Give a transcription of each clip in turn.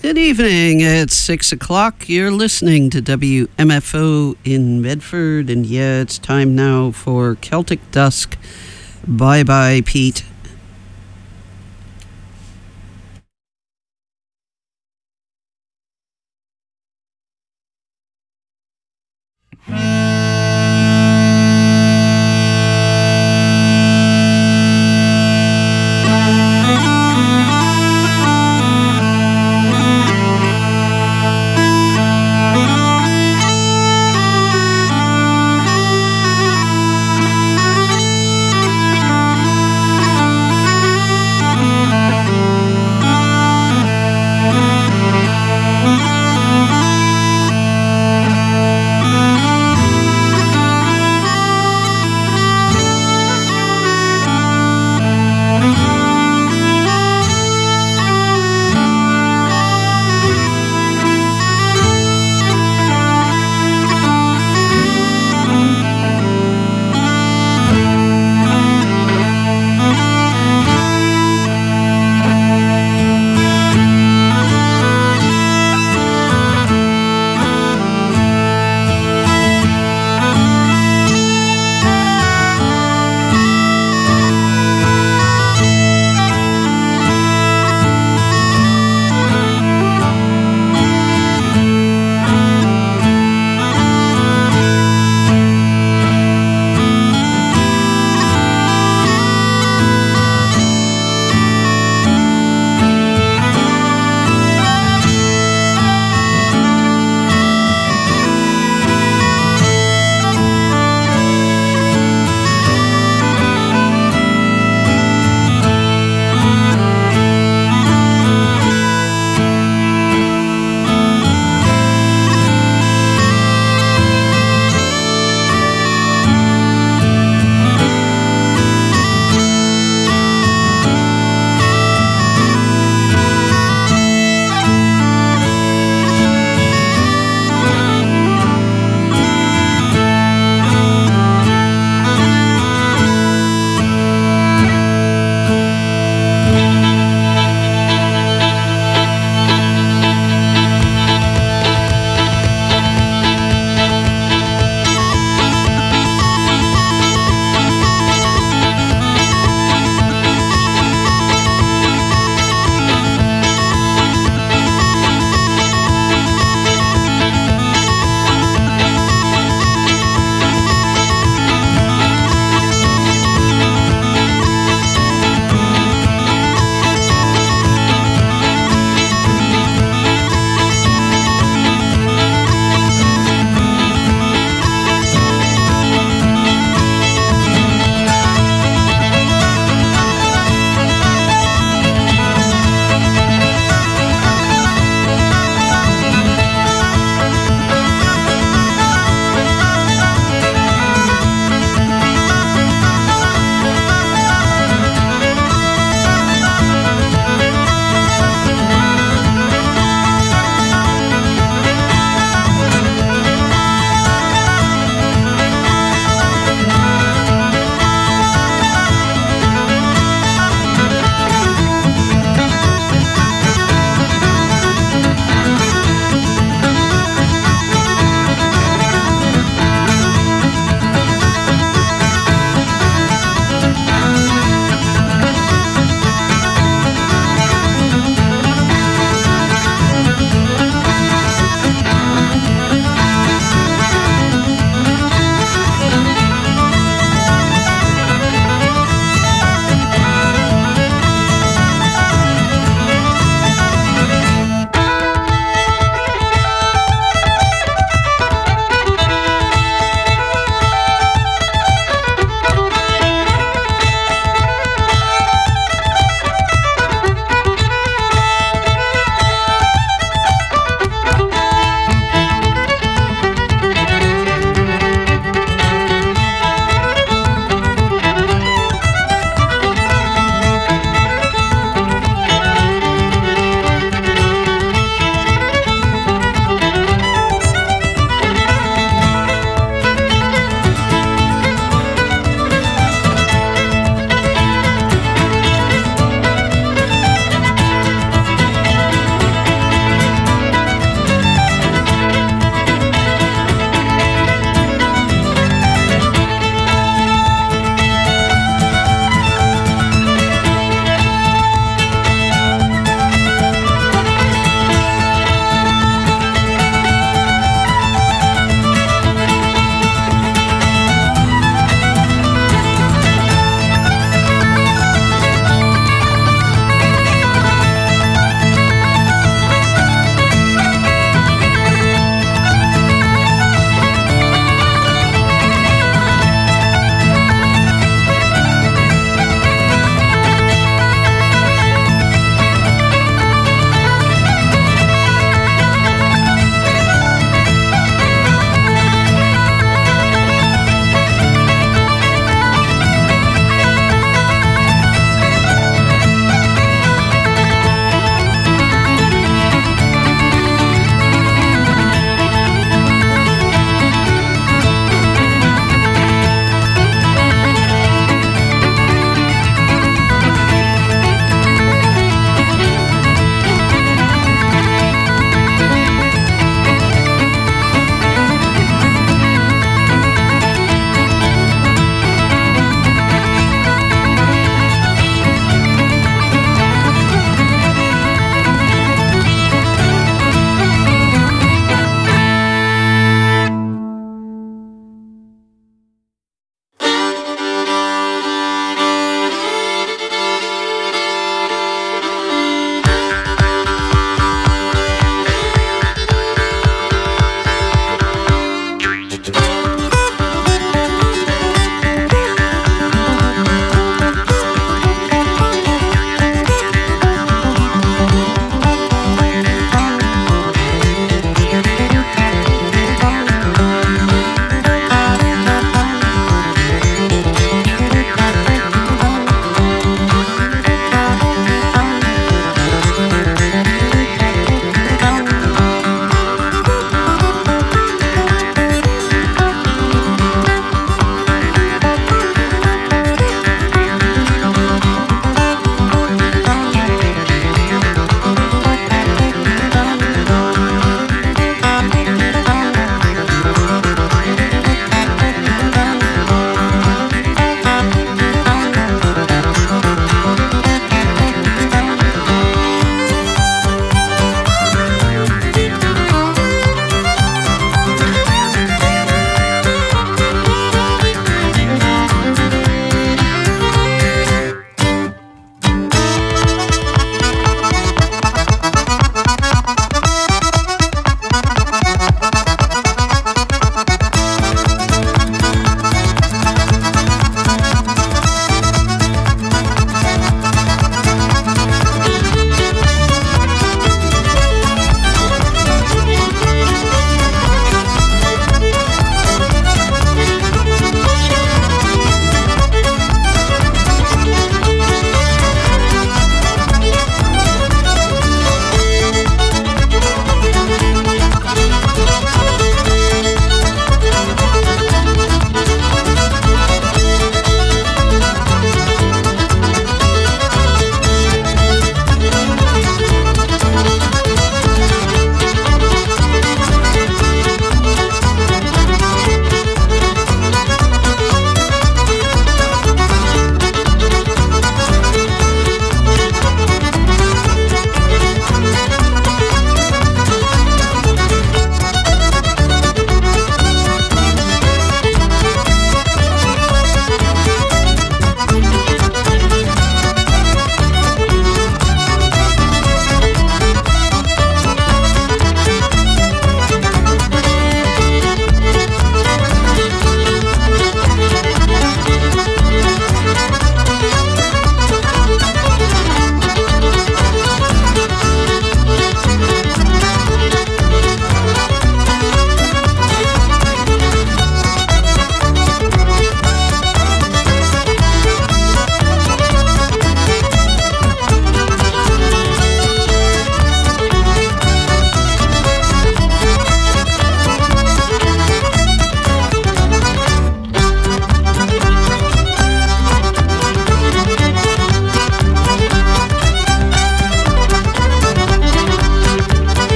Good evening. It's 6 o'clock. You're listening to WMFO in Medford. And yeah, it's time now for Celtic Dusk. Bye-bye, Pete.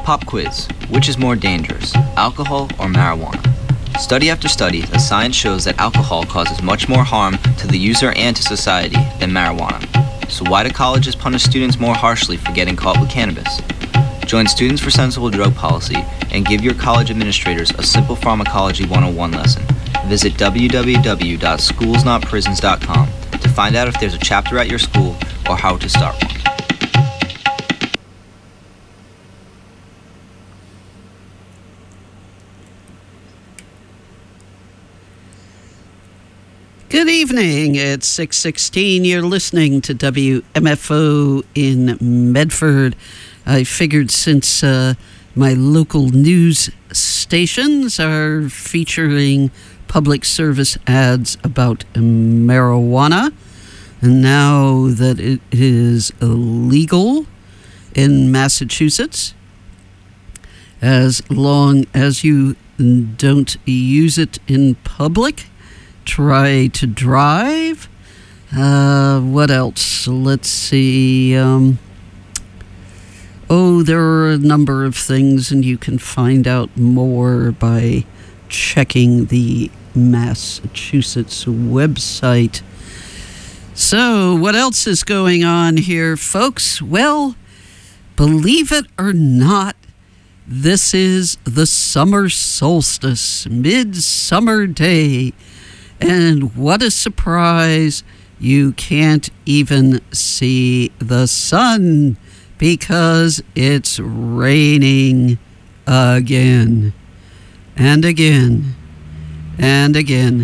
Pop quiz. Which is more dangerous, alcohol or marijuana? Study after study, the science shows that alcohol causes much more harm to the user and to society than marijuana. So why do colleges punish students more harshly for getting caught with cannabis? Join Students for Sensible Drug Policy and give your college administrators a simple pharmacology 101 lesson. Visit www.schoolsnotprisons.com to find out if there's a chapter at your school or how to start one. Good evening. It's 6:16. You're listening to WMFO in Medford. I figured since my local news stations are featuring public service ads about marijuana, and now that it is illegal in Massachusetts, as long as you don't use it in public, try to drive. What else? Let's see. There are a number of things, and you can find out more by checking the Massachusetts website. So, what else is going on here, folks? Well, believe it or not, this is the summer solstice, midsummer day. And what a surprise, you can't even see the sun because it's raining again and again and again.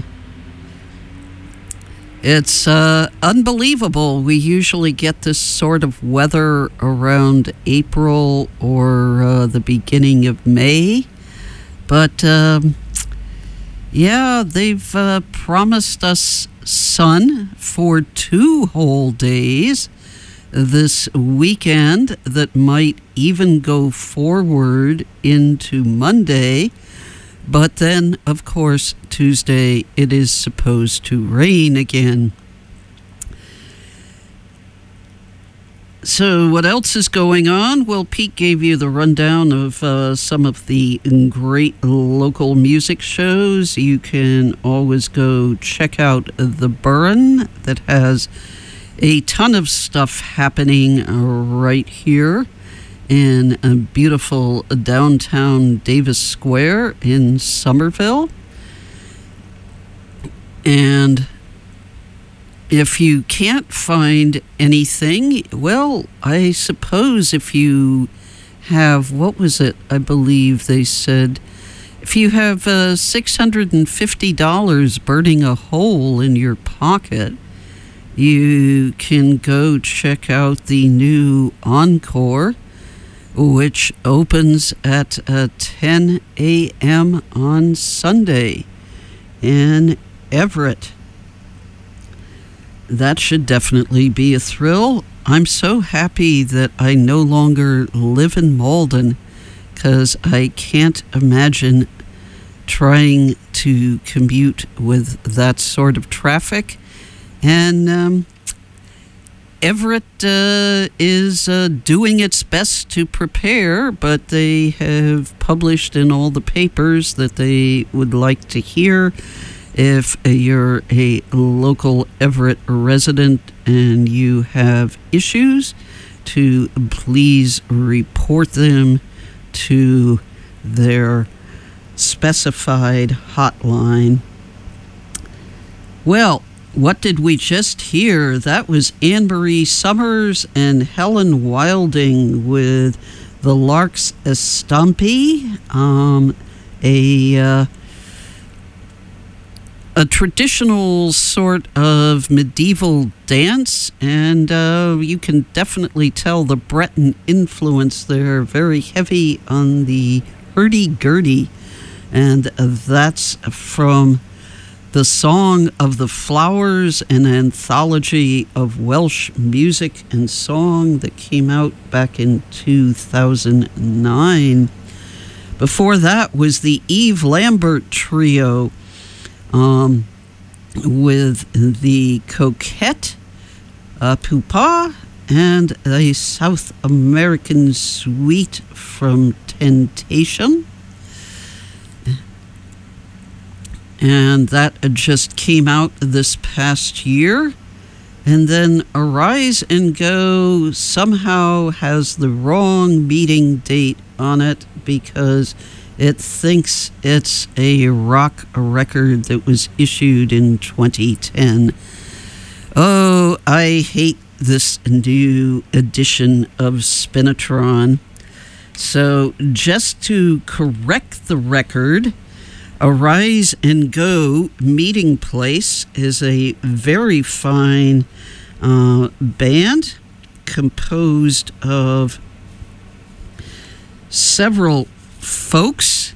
It's unbelievable. We usually get this sort of weather around April or the beginning of May. But yeah, they've promised us sun for 2 whole days this weekend that might even go forward into Monday. But then, of course, Tuesday it is supposed to rain again. So what else is going on? Well, Pete gave you the rundown of some of the great local music shows. You can always go check out The Burren that has a ton of stuff happening right here in a beautiful downtown Davis Square in Somerville. And if you can't find anything, well, I suppose if you have, what was it? I believe they said, if you have $650 burning a hole in your pocket, you can go check out the new Encore, which opens at 10 a.m. on Sunday in Everett. That should definitely be a thrill. I'm so happy that I no longer live in Malden, because I can't imagine trying to commute with that sort of traffic. And Everett is doing its best to prepare, but they have published in all the papers that they would like to hear if you're a local Everett resident and you have issues, to please report them to their specified hotline. Well, what did we just hear? That was Anne-Marie Summers and Helen Wilding with the Larks Estampi, a traditional sort of medieval dance, and you can definitely tell the Breton influence there, very heavy on the hurdy-gurdy, and that's from The Song of the Flowers, an anthology of Welsh music and song that came out back in 2009. Before that was the Eve Lambert Trio, with the Coquette, Pupa, and a South American suite from Temptation. And that just came out this past year. And then Arise and Go somehow has the wrong meeting date on it because it thinks it's a rock record that was issued in 2010. Oh, I hate this new edition of Spinitron. So just to correct the record, Arise and Go Meeting Place is a very fine band composed of several folks,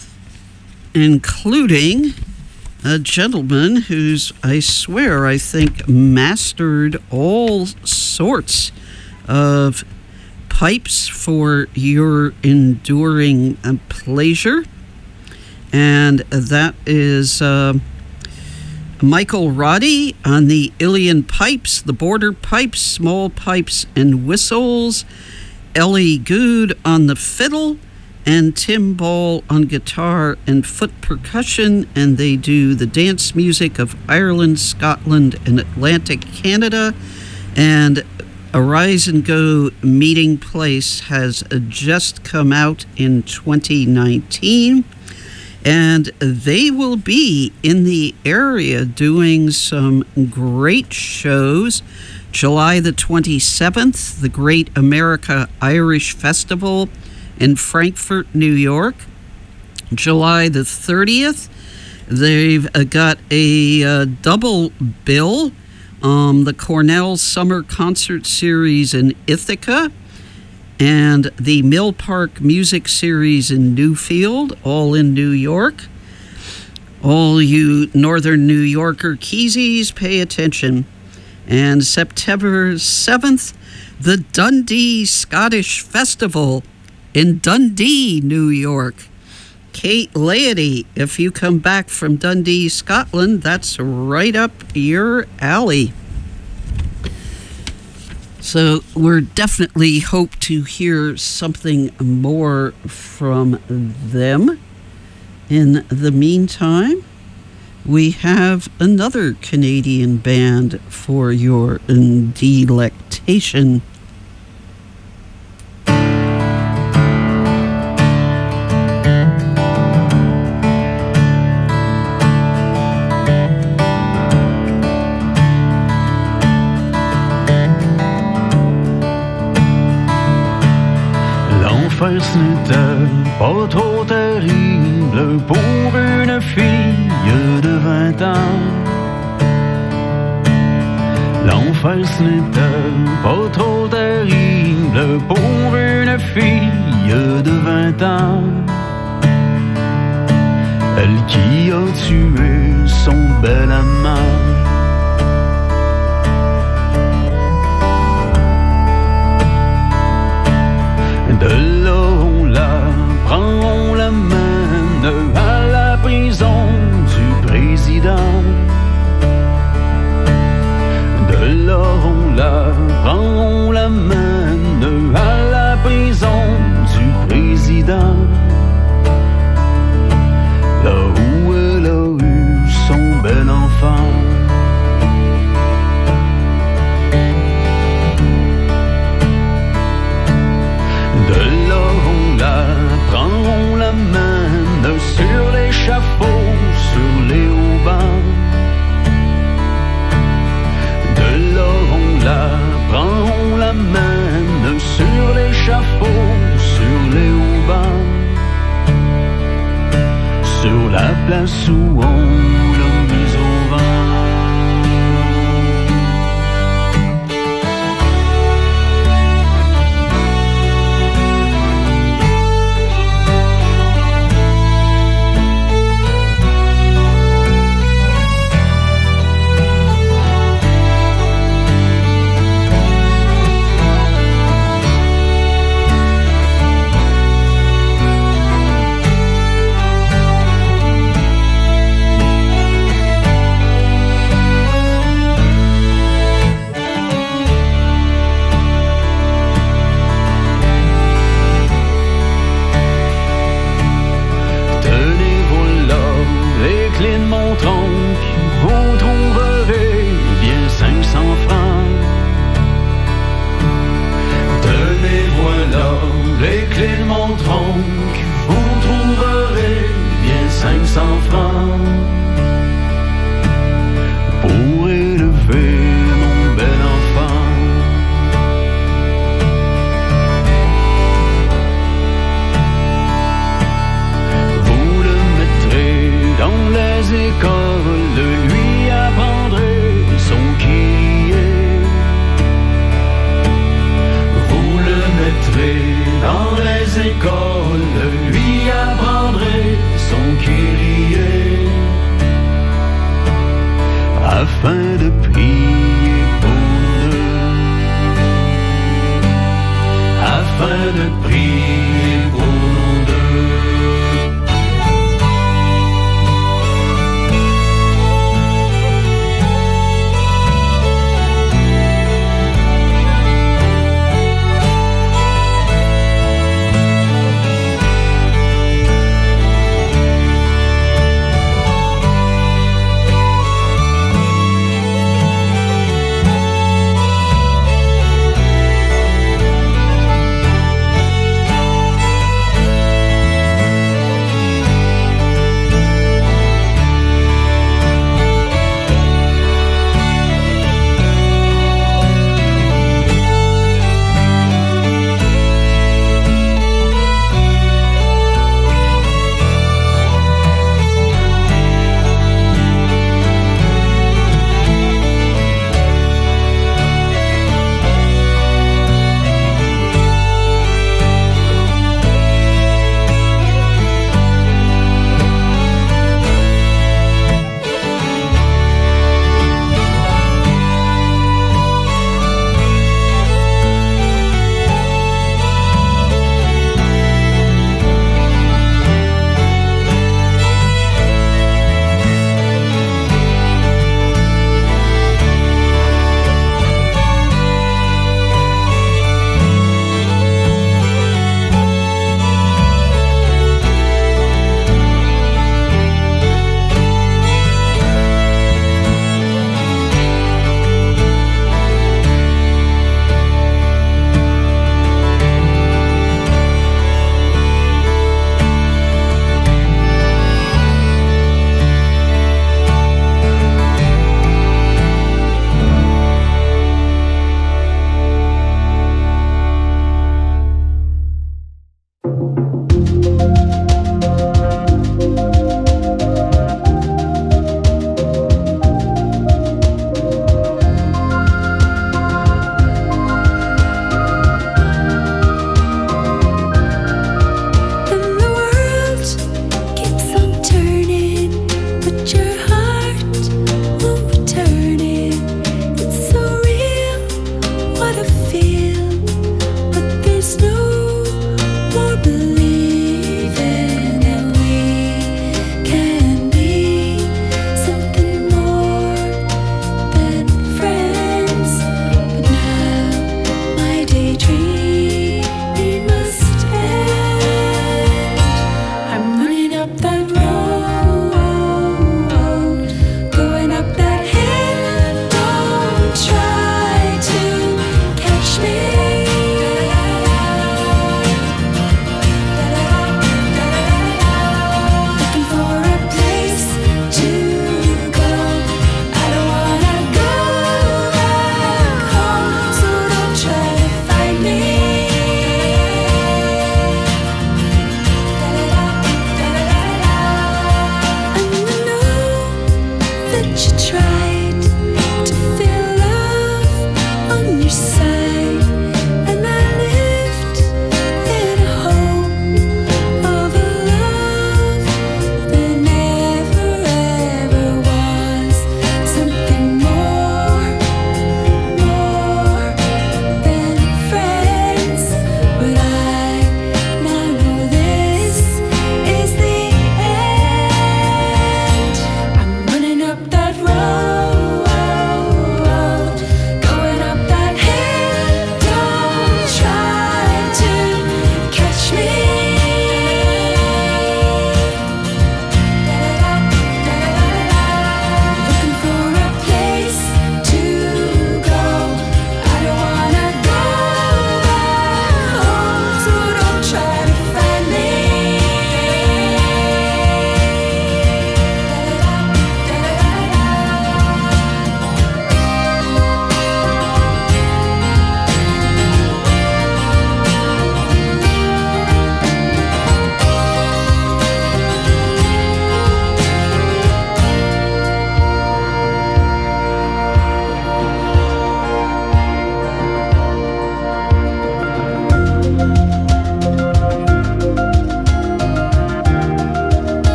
including a gentleman who's, I think, mastered all sorts of pipes for your enduring pleasure. And that is Michael Roddy on the Ilian pipes, the border pipes, small pipes and whistles, Ellie Good on the fiddle, and Tim Ball on guitar and foot percussion. And they do the dance music of Ireland, Scotland, and Atlantic Canada. And Arise and Go Meeting Place has just come out in 2019. And they will be in the area doing some great shows. July the 27th, the Great America Irish Festival in Frankfurt, New York. July the 30th, they've got a double bill, the Cornell Summer Concert Series in Ithaca, and the Mill Park Music Series in Newfield, all in New York. All you Northern New Yorker Keesies, pay attention. And September 7th, the Dundee Scottish Festival in Dundee, New York. Kate Laity, if you come back from Dundee, Scotland, that's right up your alley. So we're definitely hope to hear something more from them. In the meantime, we have another Canadian band for your delectation. L'enfer ce n'était pas trop terrible pour une fille de 20 ans. L'enfer ce n'était pas trop terrible pour une fille de 20 ans. Elle qui a tué son bel amant. De là on la prend, on la mène à la prison du président. De là on la prend, on la mène à la prison du président. Là où elle a eu son bel enfant. De là on la prend, on la mène sur l'échafaud, sur les haubans. De là on la prend, on la mène sur l'échafaud, sur les haubans. Sur la place où on l'a mise au vent.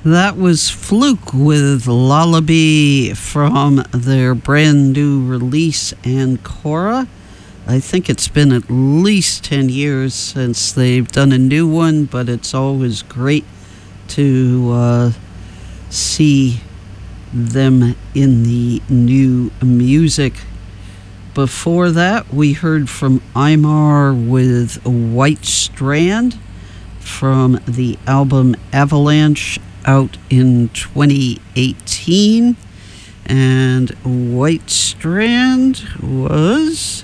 That was Fluke with Lullaby from their brand new release, Ancora. I think it's been at least 10 years since they've done a new one, but it's always great to see them in the new music. Before that, we heard from Aymar with White Strand from the album Avalanche, out in 2018. And White Strand was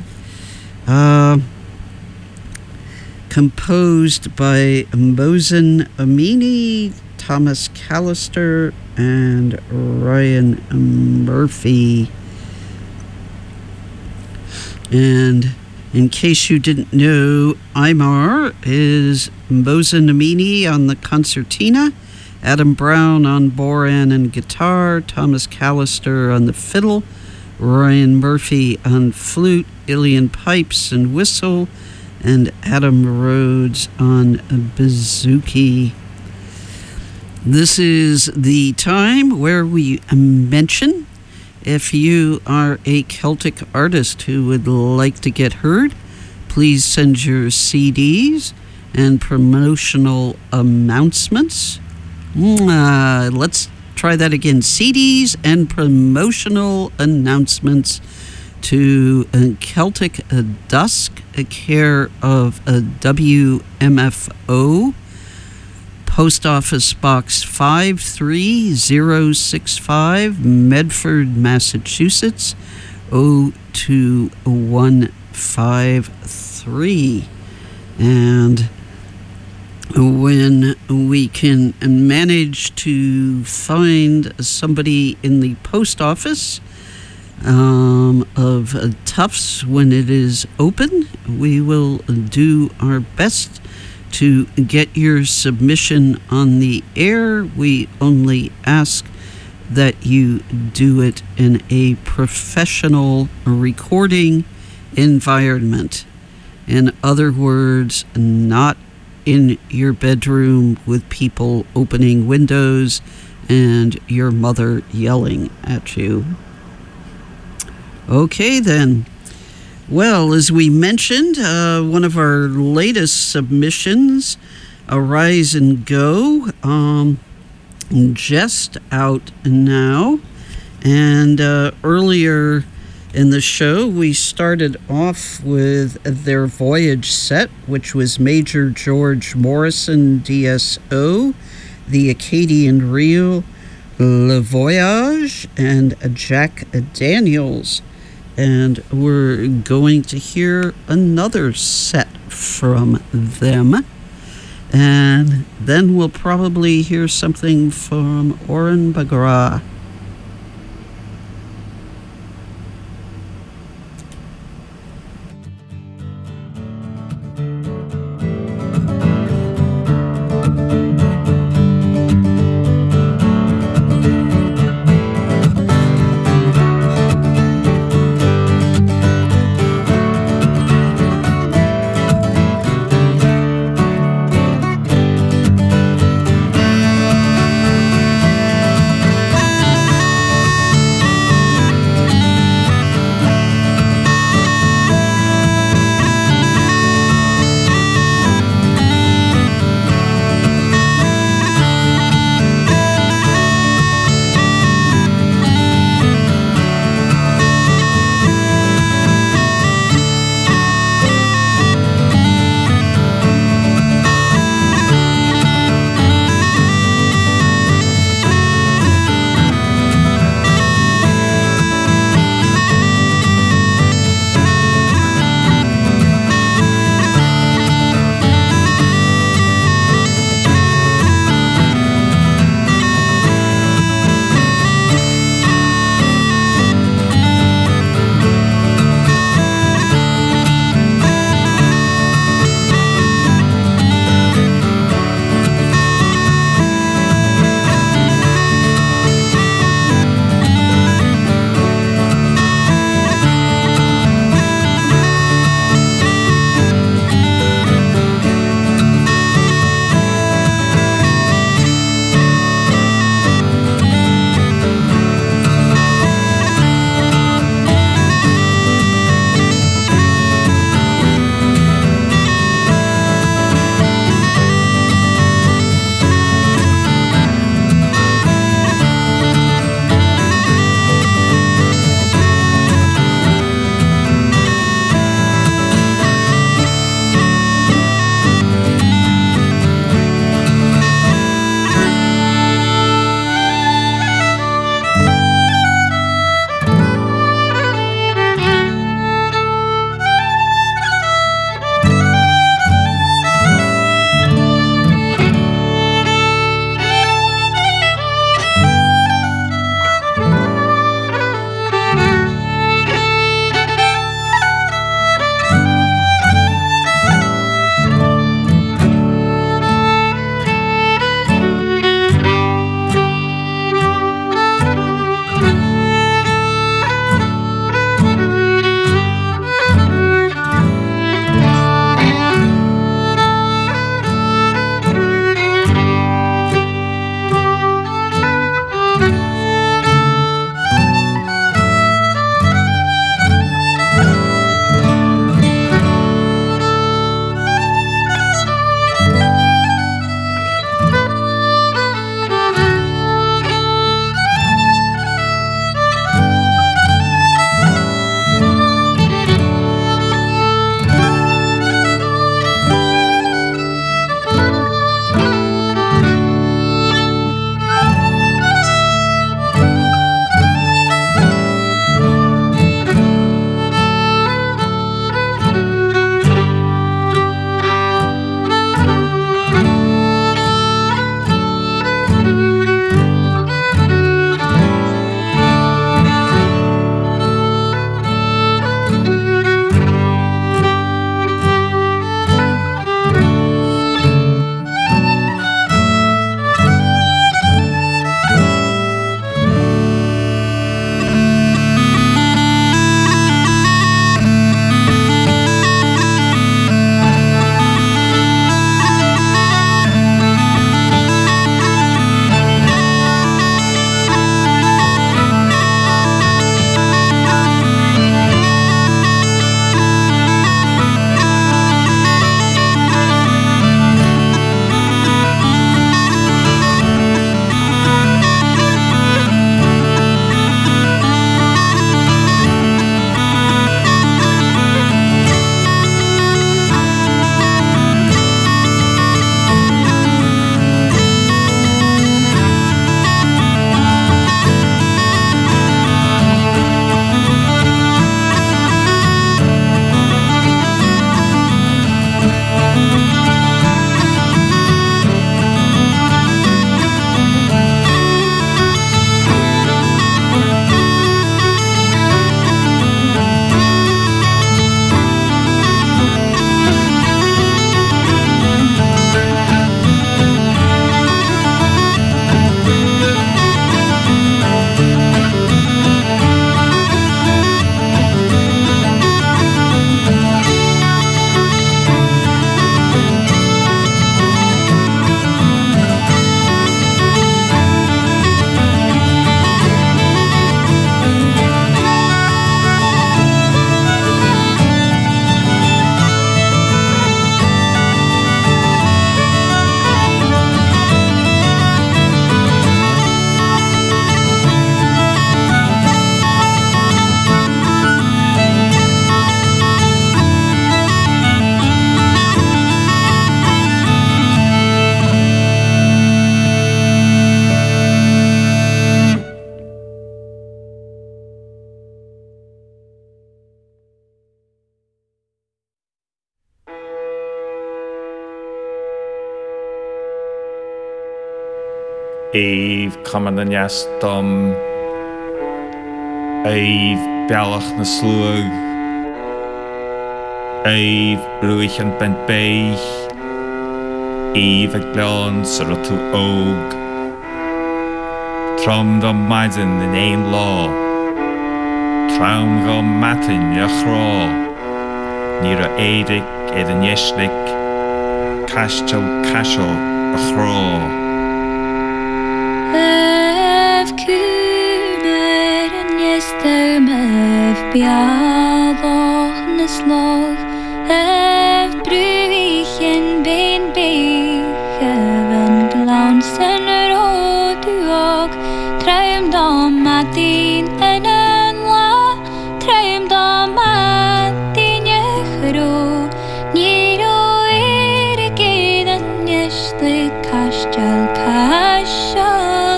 composed by Mohsen Amini, Thomas Callister, and Ryan Murphy. And in case you didn't know, Aymar is Mohsen Amini on the concertina, Adam Brown on boran and guitar, Thomas Callister on the fiddle, Ryan Murphy on flute, Ilian pipes and whistle, and Adam Rhodes on bouzouki. This is the time where we mention if you are a Celtic artist who would like to get heard, please send your CDs and promotional announcements. Let's try that again. CDs and promotional announcements to Celtic Dusk, care of WMFO, Post Office Box 53065, Medford, Massachusetts, 02153. And when we can manage to find somebody in the post office of Tufts when it is open, we will do our best to get your submission on the air. We only ask that you do it in a professional recording environment. In other words, not in your bedroom with people opening windows and your mother yelling at you. Okay, then. Well, as we mentioned, one of our latest submissions, Arise and Go, just out now. And earlier in the show, we started off with their Voyage set, which was Major George Morrison, DSO, the Acadian Reel, Le Voyage, and Jack Daniels. And we're going to hear another set from them. And then we'll probably hear something from Oren Bagra. Éh cuman an yastom, éh bealach na slúg, éh brúich an bent beich, éh ag blean sa rotú óg, trom do maidin in ein lá, traum go matin a chrá, ní a éidic éad an yeislik, castel casel a chrá. Kuler en jester med bjadach neslag bruichen ben beheven glansen rådug Traum dam at din en la Traum dam at din jechro Niro den jester kastel kastel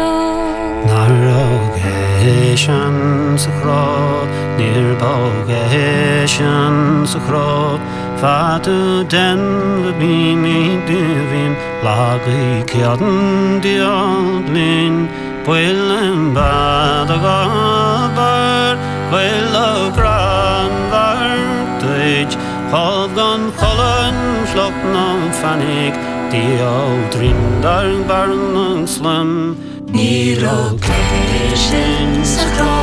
Narrogeshan Sakro, Nirbogeshan Sakro, Fatu den Vibimi Divin, Lagi Kyadan Diodlin, Willen Badagabar, Willow Gran Vartage, Holgan Holland, Flocknon Fanik, Diodrin Darn Barn Slum. Nirogation Sakro,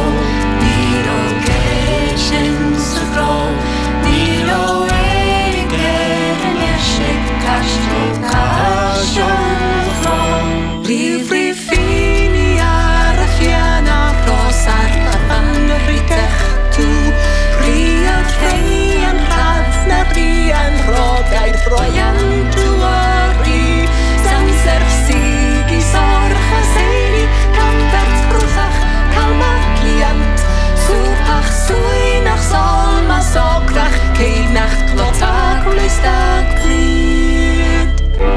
Nirogation Sakro, Niro Eriger and Yeshik Kashto Kasho Livri Fini Arafiana Prosar Lavan Ritechtu Ria Feyan Ratsna Rian Rogai Froyan Tuari Samser Sigi Sorcha Seiri Kampert Brusach Kalmakiant Supach Sui nach Solma Sokrach Keid nach Klotak Listak Glied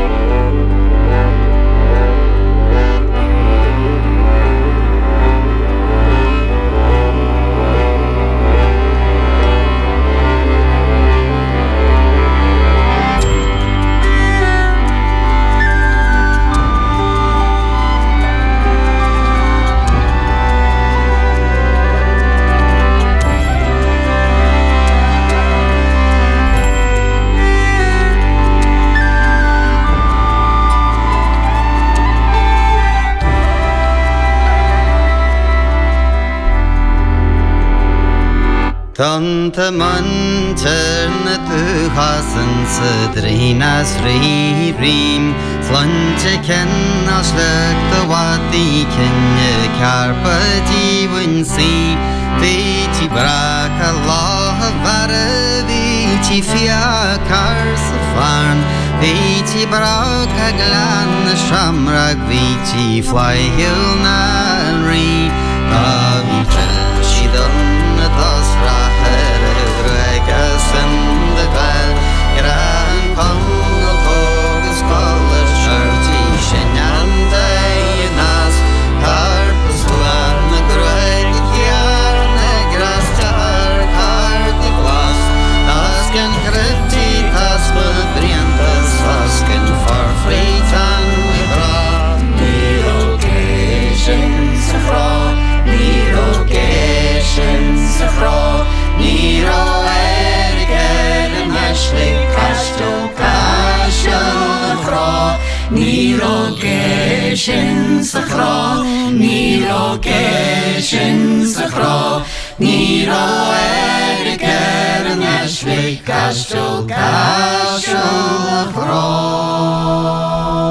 Tante manterne tu hasen sedrinas rim Slunche kenna slökta wadi kenne karpa divun si Viti braka Allah vare viti fiakar safarn Viti braka glan shamrag viti fly hill nalri Avitel shidon das raher regas in the gal gran kongo togus kolas sharti shenande nas harpus warna greg yarne grastar karti glas asken kreti tas briantas asken far freitan bra Nirogation Safra Nirogation Safra Niro Eriger and Ashley Kasto Kashel Nirogation Safra Nirogation Safra Niro Eriger and Ashley Kasto Kashel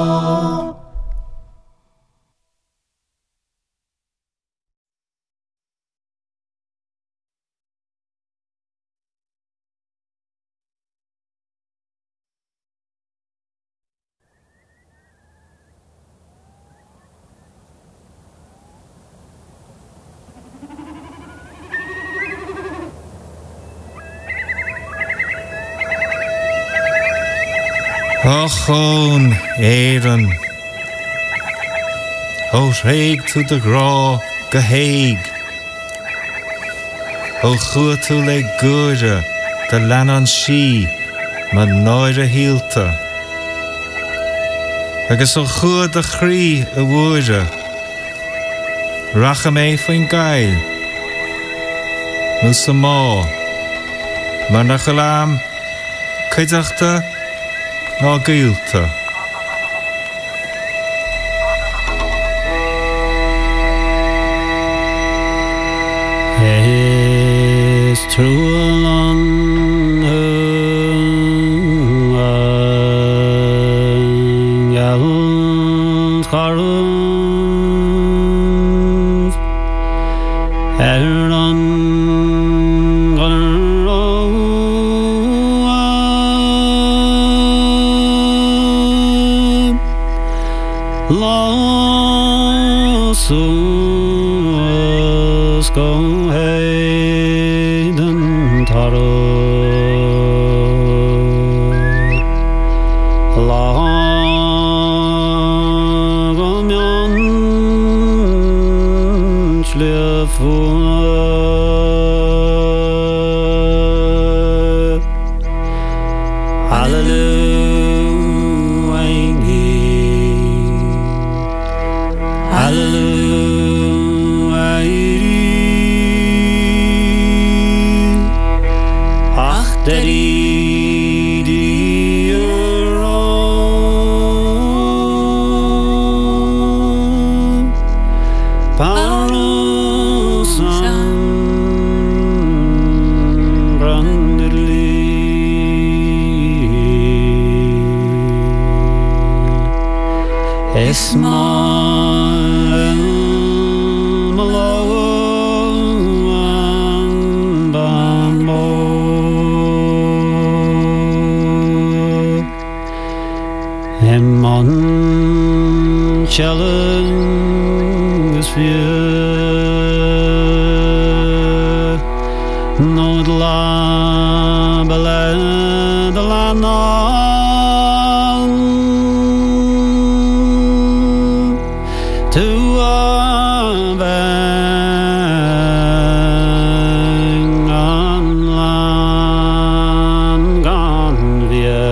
Ochon Aaron O rhaig to the gra Gahaig O chuatu le gura the lanan shi man noire hilta agus ó chuad a chrí a bhuaire. Racha mé faoin gail. Mú sa má. Mar na chalam caideachta ná gailta. Is true on yal kharuf eran Losus go hayden taro lagomyan schlefu challenge fear no la bala de la na to bang on land gone via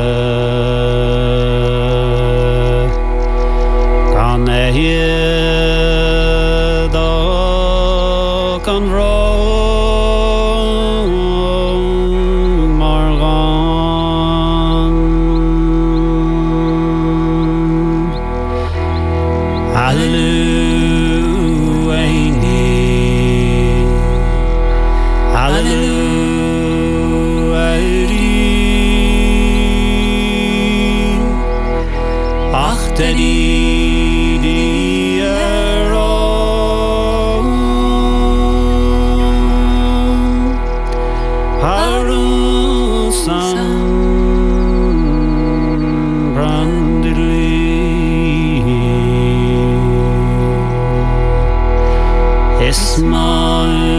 hear the can roll Margon Hallelujah Hallelujah Achteri Smile